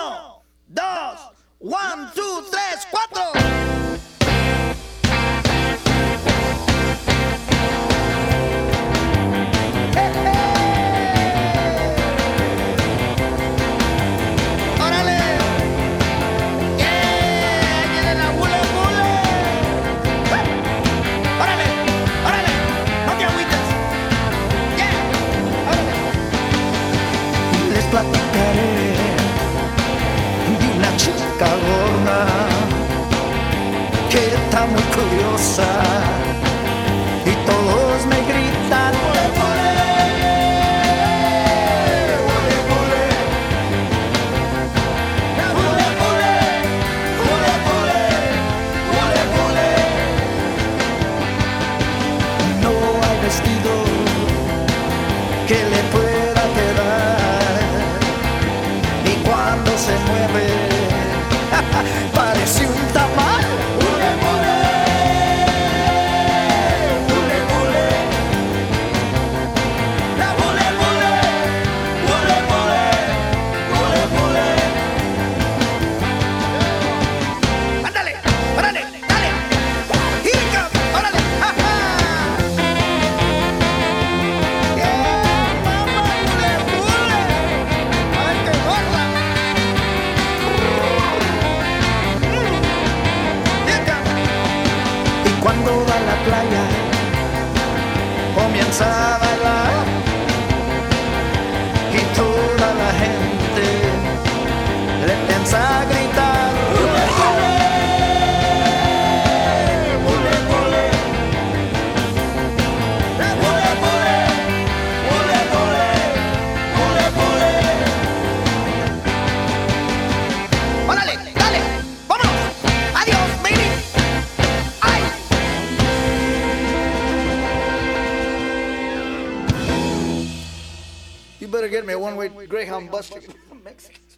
Uno, dos, one, two, tres, cuatro. Platicaré de una chica gorda que está muy curiosa y todos me gritan ¡ole, ole! ¡Ole, ole! ¡Ole, ole! ¡Ole, ole! ¡Ole, ole! No hay vestido que le pueda quedar. Cuando se mueve, parece un tamal. ¡Ule, ule! ¡Ule, ule! ¡La ule, ule! ¡Ule, ule! ¡Ule, ule! ¡Ándale! ¡Órale! ¡Dale! ¡Here it comes! ¡Órale! ¡Ja, ja! ¡Yeah, mamá! ¡Ule, ule! ¡Ay, qué gorda! Cuando va a la playa comienza a bailar y toda la gente le piensa a gritar ¡Ule, ole! ¡Ule, ole! ¡Ule, ole! ¡Ule, ole! ¡Ule, ole! ¡Órale! ¡Dale! ¡Vámonos! ¡Adiós, baby! You better get me a one-way Greyhound bus ticket from Mexico.